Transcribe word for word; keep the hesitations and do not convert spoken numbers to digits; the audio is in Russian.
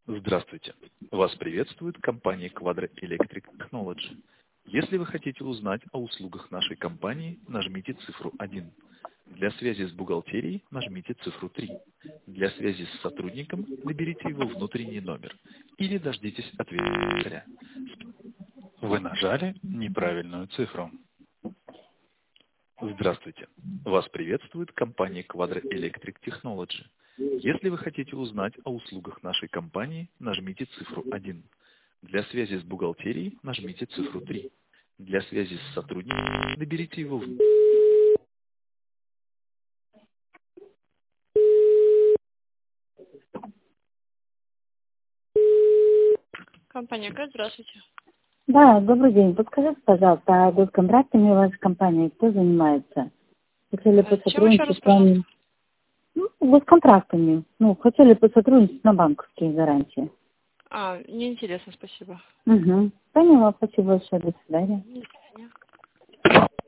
Здравствуйте. Вас приветствует компания Quadra Electric Technology. Если вы хотите узнать о услугах нашей компании, нажмите цифру один. Для связи с бухгалтерией нажмите цифру три. Для связи с сотрудником наберите его внутренний номер или дождитесь ответа. Вы нажали неправильную цифру. Здравствуйте. Вас приветствует компания Quadra Electric Technology. Если вы хотите узнать о услугах нашей компании, нажмите цифру один. Для связи с бухгалтерией нажмите цифру три. Для связи с сотрудником наберите его в... Компания К, здравствуйте. Да, добрый день. Подскажите, пожалуйста, а госконтрактами вашей компании кто занимается? Хотели А, чем еще раз, посотрудничать с пожалуйста? вами. Ну, госконтрактами. Ну, хотели посотрудничать на банковские гарантии. А, неинтересно, спасибо. Угу. Поняла. Спасибо большое. До свидания.